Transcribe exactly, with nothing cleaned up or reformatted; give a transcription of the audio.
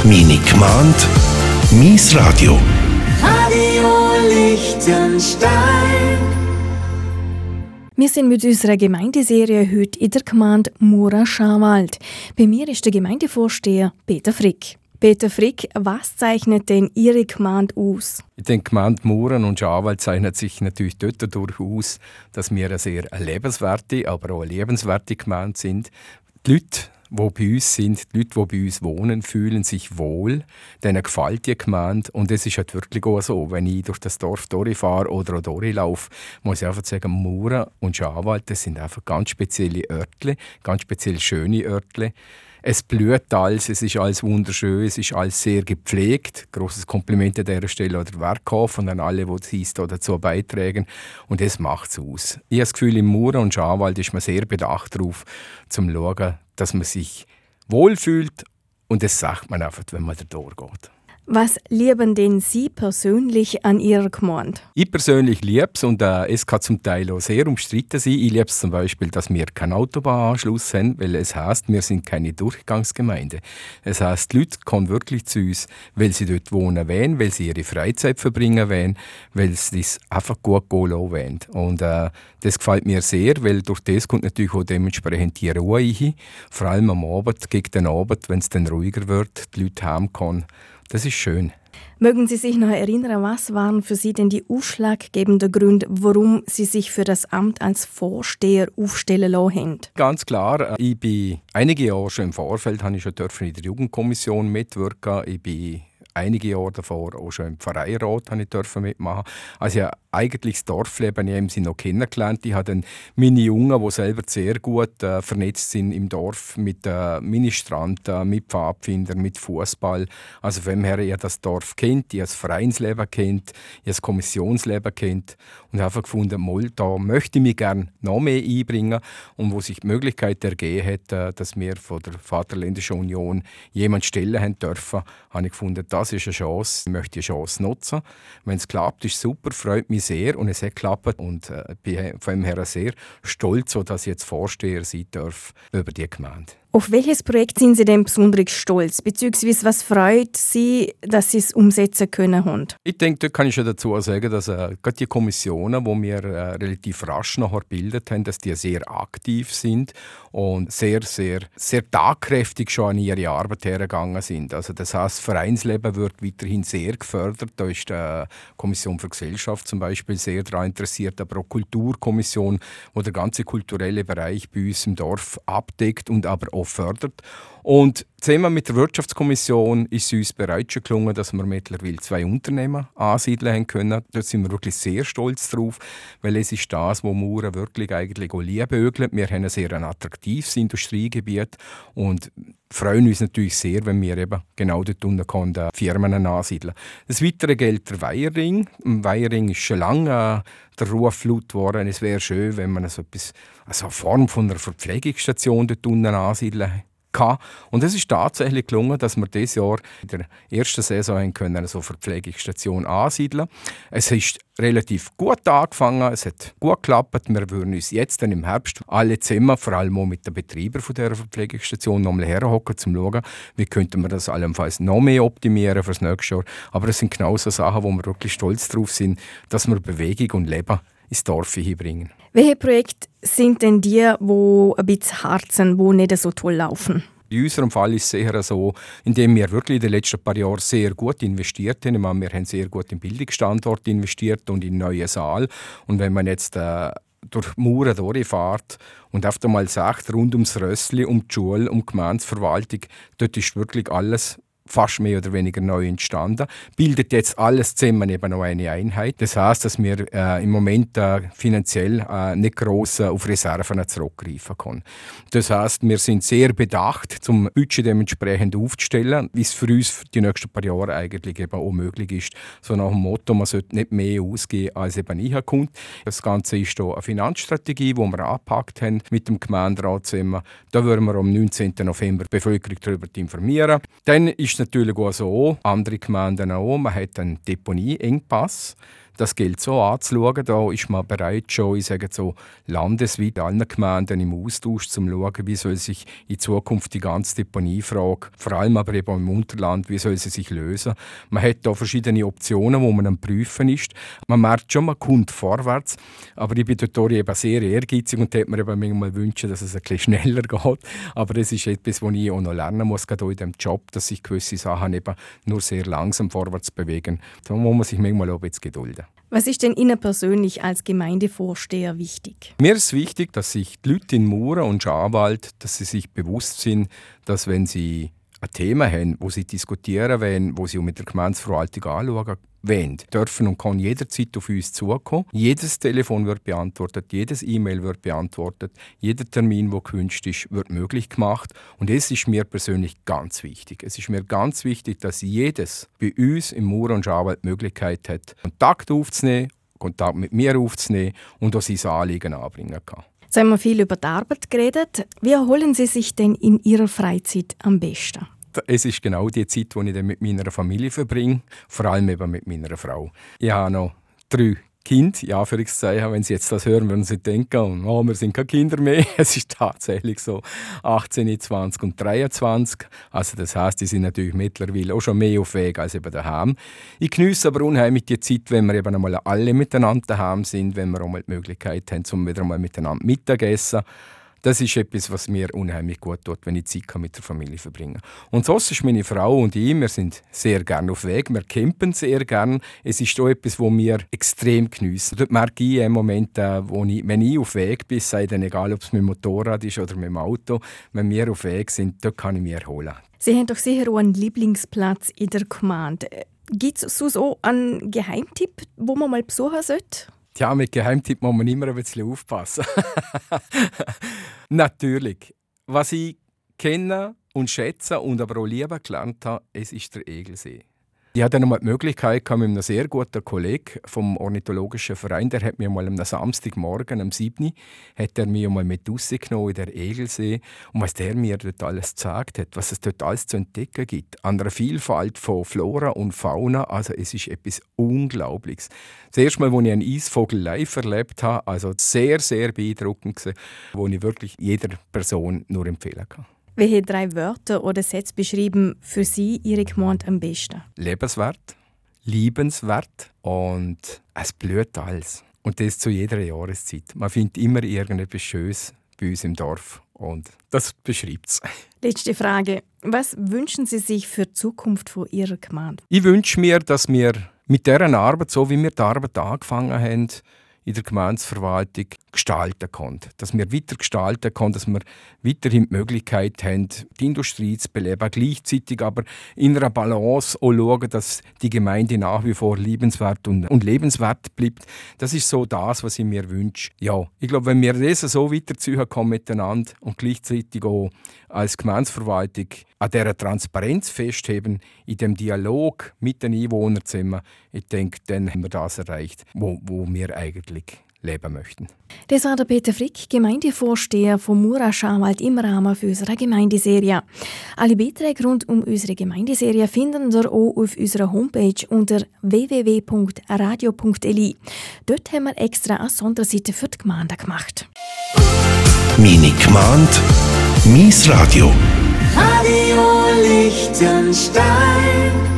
Meine Gemeinde, mein Radio. Radio Liechtenstein. Wir sind mit unserer Gemeindeserie heute in der Gemeinde Mura-Schawald. Bei mir ist der Gemeindevorsteher Peter Frick. Peter Frick, was zeichnet denn Ihre Gemeinde aus? Ich denke, die Gemeinde Mura und Schawald zeichnet sich natürlich dort dadurch aus, dass wir eine sehr lebenswerte, aber auch eine lebenswerte Gemeinde sind. Die Leute, die bei uns sind, die Leute, die bei uns wohnen, fühlen sich wohl, denen gefällt die Gemeinde. Und es ist halt wirklich auch so, wenn ich durch das Dorf durchfahre oder auch durchlaufe, muss ich einfach sagen, Mura und Schawald, das sind einfach ganz spezielle Örtle, ganz speziell schöne Örtle. Es blüht alles, es ist alles wunderschön, es ist alles sehr gepflegt. Grosses Kompliment an dieser Stelle an den Werkhof und an alle, die es dazu beitragen. Und das macht es aus. Ich habe das Gefühl, in Mura und Schawald ist man sehr bedacht darauf, zum schauen, dass man sich wohlfühlt. Und das sagt man einfach, wenn man da durchgeht. Was lieben denn Sie persönlich an Ihrer Gemeinde? Ich persönlich liebe es und äh, es kann zum Teil auch sehr umstritten sein. Ich liebe es zum Beispiel, dass wir keinen Autobahnanschluss haben, weil es heisst, wir sind keine Durchgangsgemeinde. Es heisst, die Leute kommen wirklich zu uns, weil sie dort wohnen wollen, weil sie ihre Freizeit verbringen wollen, weil sie das einfach gut gehen lassen wollen. Und äh, das gefällt mir sehr, weil durch das kommt natürlich auch dementsprechend die Ruhe rein. Vor allem am Abend, gegen den Abend, wenn es dann ruhiger wird, die Leute heimkommen. Das ist schön. Mögen Sie sich noch erinnern, was waren für Sie denn die ausschlaggebenden Gründe, warum Sie sich für das Amt als Vorsteher aufstellen lassen haben? Ganz klar. Ich bin einige Jahre schon im Vorfeld, habe ich schon in der Jugendkommission mitwirken. Ich bin einige Jahre davor auch schon im Pfarreirat mitmachen. Also ja, eigentlich das Dorfleben haben sie noch kennengelernt. Ich habe dann meine Jungen, die selber sehr gut äh, vernetzt sind im Dorf mit äh, Ministrant, äh, mit Pfadfindern, mit Fußball. Also von dem her, ich habe das Dorf kennt, ich habe das Vereinsleben kennt, ich habe das Kommissionsleben kennt und habe einfach gefunden, mal, da möchte ich mich gerne noch mehr einbringen. Und wo sich die Möglichkeit ergeben hat, äh, dass wir von der Vaterländischen Union jemanden stellen haben dürfen, habe ich gefunden, das ist eine Chance, ich möchte die Chance nutzen. Wenn es klappt, ist super, freut mich sehr und es hat geklappt und äh, bin von dem her sehr stolz, dass ich jetzt Vorsteher sein darf über die Gemeinde. Auf welches Projekt sind Sie denn besonders stolz? Beziehungsweise was freut Sie, dass Sie es umsetzen können? Haben? Ich denke, da kann ich schon dazu sagen, dass äh, gerade die Kommissionen, die wir äh, relativ rasch nachher gebildet haben, dass die sehr aktiv sind und sehr, sehr, sehr tatkräftig schon an ihre Arbeit hergegangen sind. Also das heisst, das Vereinsleben wird weiterhin sehr gefördert. Da ist die Kommission für Gesellschaft zum Beispiel sehr daran interessiert, aber auch die Kulturkommission, die den ganzen kulturellen Bereich bei uns im Dorf abdeckt und aber auch fördert. Und zusammen mit der Wirtschaftskommission ist es uns bereits schon gelungen, dass wir mittlerweile zwei Unternehmen ansiedeln haben können. Da sind wir wirklich sehr stolz drauf, weil es ist das, was Mura wirklich eigentlich auch liebäugelt. Wir haben ein sehr attraktives Industriegebiet und freuen uns natürlich sehr, wenn wir eben genau dort unten können, Firmen ansiedeln. Das Weitere gilt der Weierring. Im Weierring ist schon lange äh, der Ruf laut geworden. Es wäre schön, wenn man so etwas, also eine Form von einer Verpflegungsstation dort unten ansiedeln kann. Und es ist tatsächlich gelungen, dass wir dieses Jahr in der ersten Saison können eine so Verpflegungsstation ansiedeln. Es ist relativ gut angefangen, es hat gut geklappt. Wir würden uns jetzt dann im Herbst alle zusammen, vor allem auch mit den Betreibern dieser Verpflegungsstation, noch mal herhocken, um zu schauen, wie könnten wir das allenfalls noch mehr optimieren für das nächste Jahr. Aber das sind genau so Sachen, wo wir wirklich stolz drauf sind, dass wir Bewegung und Leben ins Dorf hinbringen. Welche Projekte sind denn die, die ein bisschen hart sind, die nicht so toll laufen? In unserem Fall ist es eher so, indem wir wirklich in den letzten paar Jahren sehr gut investiert haben. Wir haben sehr gut in Bildungsstandort investiert und in neue Saal. Und wenn man jetzt äh, durch Mura durchfährt und auf einmal sagt, rund ums Rössli, um die Schule, um die Gemeindeverwaltung, dort ist wirklich alles fast mehr oder weniger neu entstanden, bildet jetzt alles zusammen eben noch eine Einheit. Das heisst, dass wir äh, im Moment äh, finanziell äh, nicht gross äh, auf Reserven zurückgreifen können. Das heisst, wir sind sehr bedacht, zum Budget dementsprechend aufzustellen, wie es für uns für die nächsten paar Jahre eigentlich eben auch möglich ist. So nach dem Motto, man sollte nicht mehr ausgeben, als eben reinkommt. Das Ganze ist hier eine Finanzstrategie, die wir angepackt haben mit dem Gemeinderat zusammen. Da würden wir am neunzehnten November die Bevölkerung darüber informieren. Dann ist natürlich auch so, andere Gemeinden auch, man hat einen Deponieengpass. das gilt so anzuschauen. Da ist man bereit, schon, ich sage so, landesweit allen Gemeinden im Austausch zu schauen, wie soll sich in Zukunft die ganze Deponiefrage, vor allem aber eben im Unterland, wie soll sie sich lösen. Man hat da verschiedene Optionen, die man am Prüfen ist. Man merkt schon, man kommt vorwärts, aber ich bin dort eben sehr ehrgeizig und hätte mir eben manchmal wünschen, dass es ein bisschen schneller geht. Aber das ist etwas, was ich auch noch lernen muss, gerade auch in diesem Job, dass sich gewisse Sachen eben nur sehr langsam vorwärts bewegen. Da muss man sich manchmal auch ein bisschen gedulden. Was ist denn Ihnen persönlich als Gemeindevorsteher wichtig? Mir ist wichtig, dass sich die Leute in Mura und Schawald, dass sie sich bewusst sind, dass wenn sie ein Thema haben, wo sie diskutieren wollen, wo sie mit der Gemeindeverwaltung anschauen wollen, dürfen und kann jederzeit auf uns zukommen. Jedes Telefon wird beantwortet, jedes E-Mail wird beantwortet, jeder Termin, der gewünscht ist, wird möglich gemacht. Und es ist mir persönlich ganz wichtig. Es ist mir ganz wichtig, dass jedes bei uns im Mura und Schawald die Möglichkeit hat, Kontakt aufzunehmen, Kontakt mit mir aufzunehmen und auch sein Anliegen anbringen kann. Jetzt haben wir viel über die Arbeit geredet. Wie erholen Sie sich denn in Ihrer Freizeit am besten? Es ist genau die Zeit, die ich dann mit meiner Familie verbringe, vor allem eben mit meiner Frau. Ich habe noch drei Kinder, in Anführungszeichen. Wenn Sie jetzt das hören, würden Sie denken, oh, wir sind keine Kinder mehr. Es ist tatsächlich so achtzehn, zwanzig und dreiundzwanzig. Also das heisst, die sind natürlich mittlerweile auch schon mehr auf Weg als eben daheim. Ich geniesse aber unheimlich die Zeit, wenn wir eben einmal alle miteinander daheim sind, wenn wir auch mal die Möglichkeit haben, um wieder einmal miteinander Mittagessen. Das ist etwas, was mir unheimlich gut tut, wenn ich Zeit mit der Familie verbringen kann. Und sonst ist meine Frau und ich, wir sind sehr gerne auf Weg, wir campen sehr gerne. Es ist auch etwas, was wir extrem geniessen. Dort merke ich im Moment, wo ich, wenn ich auf Weg bin, sei dann egal, ob es mit dem Motorrad ist oder mit dem Auto, wenn wir auf Weg sind, dort kann ich mich erholen. Sie haben doch sicher auch einen Lieblingsplatz in der Gemeinde. Gibt es so einen Geheimtipp, wo man mal besuchen sollte? Ja, mit Geheimtipp muss man immer ein bisschen aufpassen. Natürlich. Was ich kenne und schätze und aber auch lieben gelernt habe, es ist der Egelsee. Ich hatte dann mal die Möglichkeit mit einem sehr guten Kollegen vom Ornithologischen Verein, der hat mir mal am Samstagmorgen, am siebten hat er mich mal mit rausgenommen in den Egelsee. Und was der mir dort alles gezeigt hat, was es dort alles zu entdecken gibt, an einer Vielfalt von Flora und Fauna, also es ist etwas Unglaubliches. Das erste Mal, als ich einen Eisvogel live erlebt habe, also sehr, sehr beeindruckend gewesen, wo ich wirklich jeder Person nur empfehlen kann. Welche drei Wörter oder Sätze beschreiben für Sie Ihre Gemeinde am besten? Lebenswert, liebenswert und es blüht alles. Und das zu jeder Jahreszeit. Man findet immer irgendetwas Schönes bei uns im Dorf und das beschreibt es. Letzte Frage. Was wünschen Sie sich für die Zukunft von Ihrer Gemeinde? Ich wünsche mir, dass wir mit dieser Arbeit, so wie wir die Arbeit angefangen haben, in der Gemeindeverwaltung gestalten können. Dass wir weiter gestalten können, dass wir weiterhin die Möglichkeit haben, die Industrie zu beleben, gleichzeitig aber in einer Balance auch schauen, dass die Gemeinde nach wie vor liebenswert und, und lebenswert bleibt. Das ist so das, was ich mir wünsche. Ja, ich glaube, wenn wir das so weiterziehen können miteinander und gleichzeitig auch als Gemeindeverwaltung an dieser Transparenz festheben, in dem Dialog mit den Einwohnern zusammen, ich denke, dann haben wir das erreicht, wo, wo wir eigentlich leben möchten. Das war der Peter Frick, Gemeindevorsteher von Mura Schawald im Rahmen unserer Gemeindeserie. Alle Beiträge rund um unsere Gemeindeserie finden Sie auch auf unserer Homepage unter w w w punkt radio punkt l i. Dort haben wir extra eine Sonderseite für die Gemeinde gemacht. Meine Gemeinde, mein Radio. Radio Liechtenstein.